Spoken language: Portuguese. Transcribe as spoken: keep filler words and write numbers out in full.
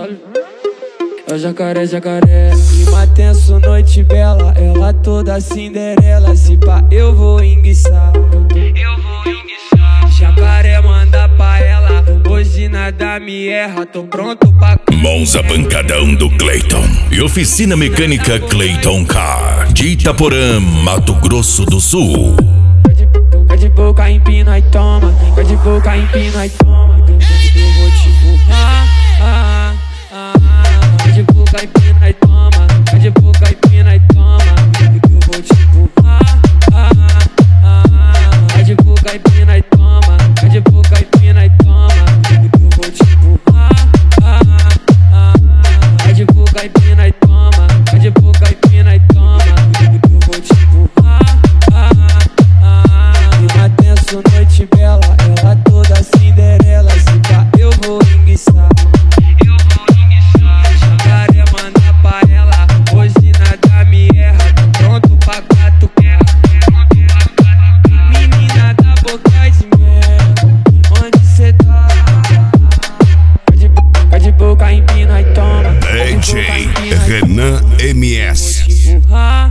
É o jacaré, jacaré. Clima tenso, noite bela. Ela toda Cinderela. Se pá, eu vou enguiçar. Eu vou enguiçar. Jacaré manda pra ela. Hoje nada me erra. Tô pronto pra... Monza Pancadão do Clayton e Oficina Mecânica Clayton Car de Itaporã, Mato Grosso do Sul. Quer de boca, empina e toma. Quer de boca, empina e toma. Eu vou te empurrar. Ah, ah, ah. Quer de boca, empina e toma. Quer de boca, empina e toma. Eu vou te empurrar. Ah, ah, ah. Quer de boca, empina e toma. Quer de boca, empina e toma. Eu vou te empurrar. Ah, ah, ah. Quer de boca, empina e toma. Quer de boca, empina e toma. Eu vou te empurrar. Ah, ah, ah. Clima tenso, noite bela. Ela toda Cinderela. Se pá, eu vou enguiçar. Eu vou enguiçar. Jacaré manda pra ela. Hoje nada me erra. Tô pronto pra quatro guerra. Menina da boca de mel, onde cê tá? Quer de boca, empina e toma. D J Renan M S. Empurrar.